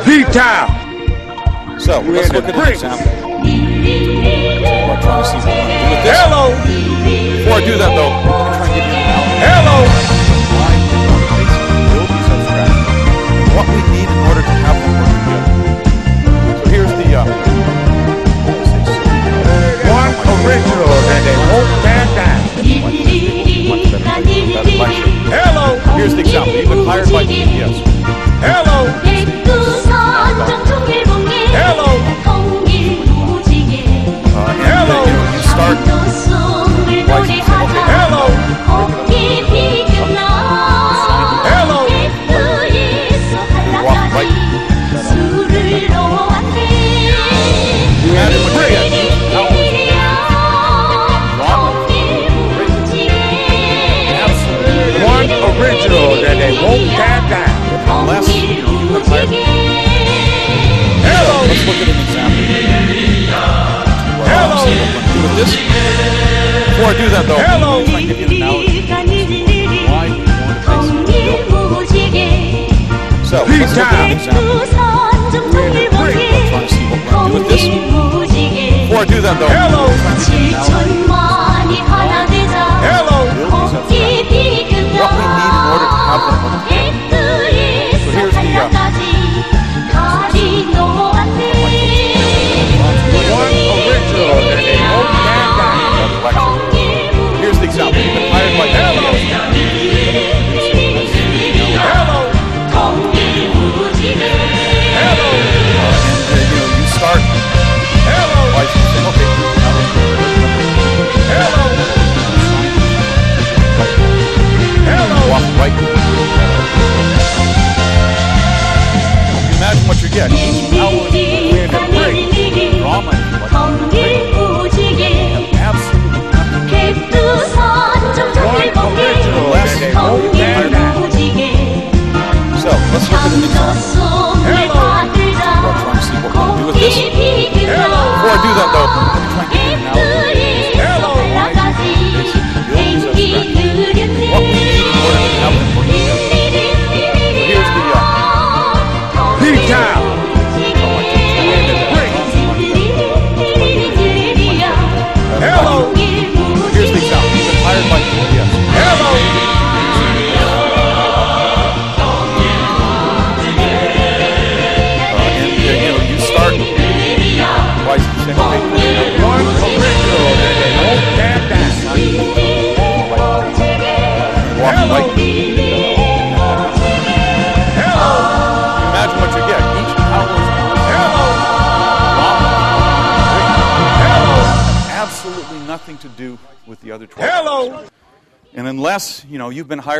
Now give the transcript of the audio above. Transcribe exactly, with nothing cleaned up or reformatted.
P-Town. So, We're let's in look the at an bricks. example. We're trying to see what we're going to do with this. Hello. Before I do that, though, I'm going to try and give you an analogy. Hello. Why we want to basically build these abstractions. What we need in order to have them work together. So here's the, uh, let's say so. One original that they won't tear down. Much better, better lecture. Hello. Here's the example. You've been hired by G P S. Hello. Hello. Uh, and Hello. uh, you know, you start licensing. Okay. Hello. Hello. Walk right. Imagine what you get. One original that they won't tear down. Unless you know, you've been hired. Hello. Let's look at an example. Hello. See what we're going to do with this. Before I do that, though, Hello. I'm going to give you an analogy. Why we want to basically build. So, let's look at an example. We're trying to see what we're going to do with this. Before I do that, though, Hello. I'm trying to give you an analogy. Hello. Build these abstractions. What we need in order to have them work together. So here's the, uh, One original that they won't tear down. lecture. Here's the example. You've been hired by G P S. Hello. Hello. Uh, and uh, you know, you start Hello. licensing. Okay. Hello. Hello. Walk right. You imagine what you get. Each hour We're in the bricks. drama is like absolutely nothing. One original that they won't tear down. So let's look at an example. Hello. We're trying to see what we're going to do with this. Hello. Before I do that, though, I'm going to try and give you an analogy. Hello. Why we basically build these abstractions. What we need in order to have them work together. So here's the, uh, P-Town. Hello. here's the example. You've been hired by G P S. Hello. Uh, and uh, you know, you start licensing. Okay. One original that they won't tear down. Walk Hello. right. Hello. Imagine what you get. Each hour is Hello. drama. Hello. Absolutely nothing to do with the other twelve. Hello. And unless, you know, you've been hired